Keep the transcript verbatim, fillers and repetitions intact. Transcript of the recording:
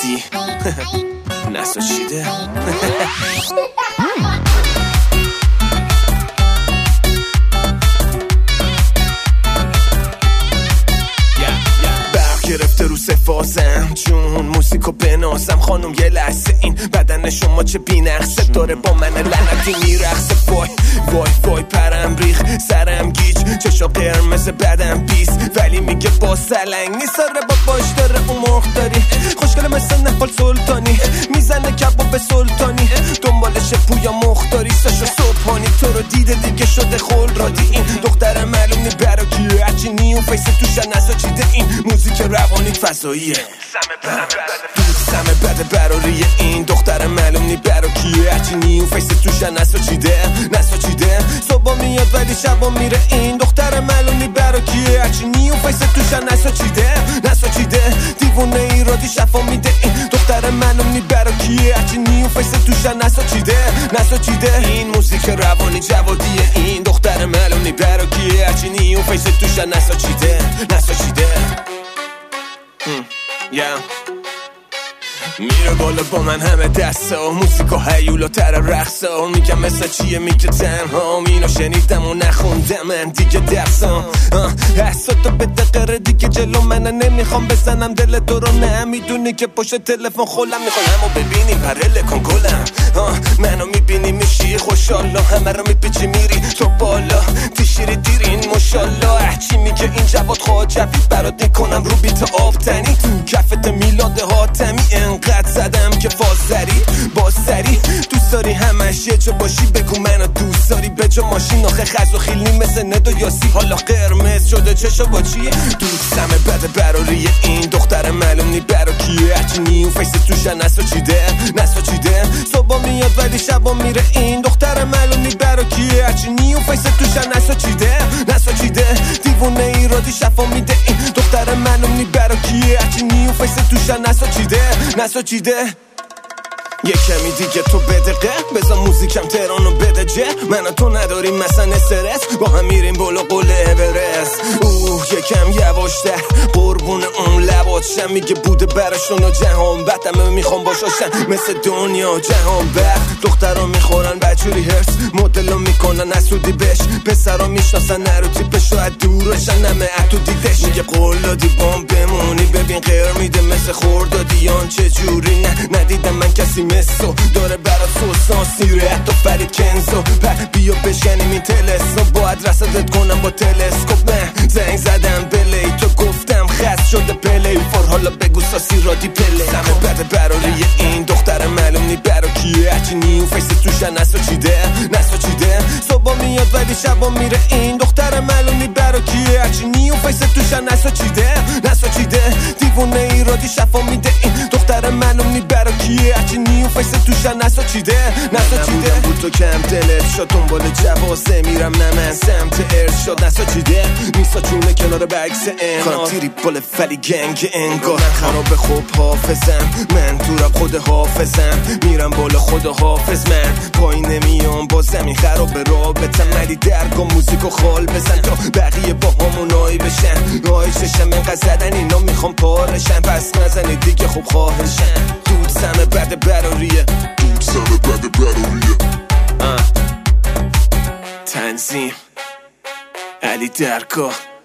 دی نسا چیده گرفته رو سفاسم چون موسیقو بناسم خانم یه لحظه این بدن شما چه بینقصه داره با من لعنتی میرقصه وای وای وای پرم ریخ سرم گیج چشا قرمز بدم بیس ولی میگه با سلنگ نیست داره با باش داره اون مرخ داری خوشگله مثل نفال سلطانی میزنه کباب سلطانی دنبالش پویا مختاری ساشو صبحانی تو رو دیده دیگه شده خل رادی این دختر معلوم نی براکیه هرچی نیون فیس توشن نسا چیده این موزیک روانی فضاییه سمه بده براریه این دختر معلوم نی براکیه هرچی نیون فیس توشن نسا چیده نسا چیده صبح میاد ولی شبا میره این دختر معلوم نی براکیه هرچی نیون فیس توشن نسا چیده نسا چیده دیوونه ایرادی شفا میده این دختر معلوم نی براکیه هرچی نیون فیس توشن نسا چیده نسا چیده این موزیک روانی جوادیه این دختر معلوم نی براکیه هرچی نیون فیس توشن نسا چیده نسا چیده yeah. میره بالا با من همه دستا موسیقا هیولا تر رقصا میگم مثل چیه میگه تنها اینو شنیدم و نخوندم من دیگه درسام حساتا به دقیقه دیگه جلو منه نمیخوام بزنم دل تو رو نمیدونی که پشت تلفن خولم میخوام همو ببینی پرله کن گلم منو میبینی میشی خوشحالا همه رو میپیچی میری تو بالا تیشیری دیرین مشالله چی میگه این جواد خواجوی برات میکنم رو بیت آفتنی کفت میلاد حاتمی انقدر زدم که فاسری باسری دوست داری همش یه جا باشی بگو منو دوست داری به جا ماشین آخه خز و خیلنی مثل ند و یاسی حالا قرمز شده چشا با چیه دوستمه بده براریه این دختر معلوم نی براکیه هرچی نیون فیس توشن نسا چیده نسا چیده صبح میاد ولی شبا میره این دختر معلوم نی براکیه هرچی نیون فیس توشن نسا چیده نسا چیده دیوونه ایرادی شفا میده این دختر معلوم نی براکیه هرچی نیون فیس توشن نسا چیده نسا چیده یه کمی دیگه تو بدقه بذار موزیکم تهرانو بده جه من تو نداریم مثلا استرس با هم میریم بالا قله اورست اوه یکم یواشتر قربون اون لباتشم میگه بوده برشون و جهان بدمه میخوام باشاشن مثل دنیا جهان بر دخترها میخورن بچوری هرس مدلو میکنن اسودی بش پسرها میشناسن نرو تیپش و دورشن نمه اتو دیدش میگه قلادی بام بمونی ببین غیر میده مثل خوردادیان چجوری نه ندیدم من کسی مثل داره برات سوسان سیره حتی فرید کنزو پر بیا بشنیم این تلسو باید رسدت کنم با تلسکوپ من زنگ زدم بلی تو گفتم خست شده پلی فور حالا بگو ساسی رادی پلی سمه بده براریه این دختر معلوم نی براکیه هرچی نیون فیس توشن نسا چیده نسا چیده صبح میاد ولی شبا میره این دختر معلوم نی براکیه هرچی نیون فیس توشن نسا چیده نسا چیده دیوونه ایرادی شفا میده این دختر معلوم نی براکیه هرچی نیون فیس توشن نسا چیده نسا چیده بود تو کم دلت شد دنبال جوازه میرم نه من سمت ارشاد نسا چیده میسا چونه کنار بکس این کنم تیری بال فلی گنگ انگار من خراب خوب حافظم من تو رب خود حافظم میرم بالا خود حافظ من پایین نمیام با زمین خراب رابطم ملی درگا موزیکو خال بزن تا بقیه با همونایی بشن رای چشم من قصدن اینا میخوام پارشن پس نزنی دیگه خوب خواهشن دود سمه بده براریه دود سمه بده براریه تنظیم علی درگاه